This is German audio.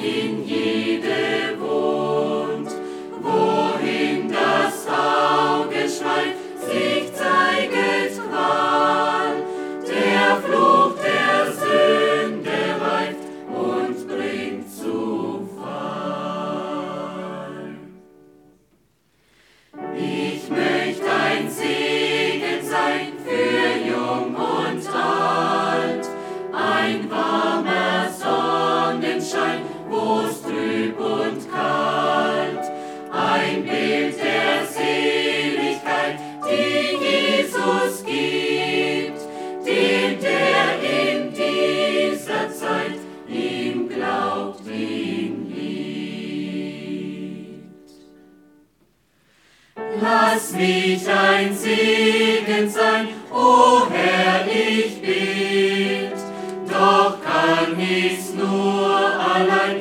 in jede wohnt, wohin das Auge schweift, sich zeiget Qual, der Fluch der Sünde reift und bringt zu Fall. Ich möchte ein Segen sein für Jung und Alt, ein warmer Sonnenschein, wo's trüb und kalt, ein Bild der Seligkeit, die Jesus gibt, dem, der in dieser Zeit ihm glaubt, ihn liebt. Lass mich ein Segen sein, o Herr, ich bitt, doch kann ich's nur allein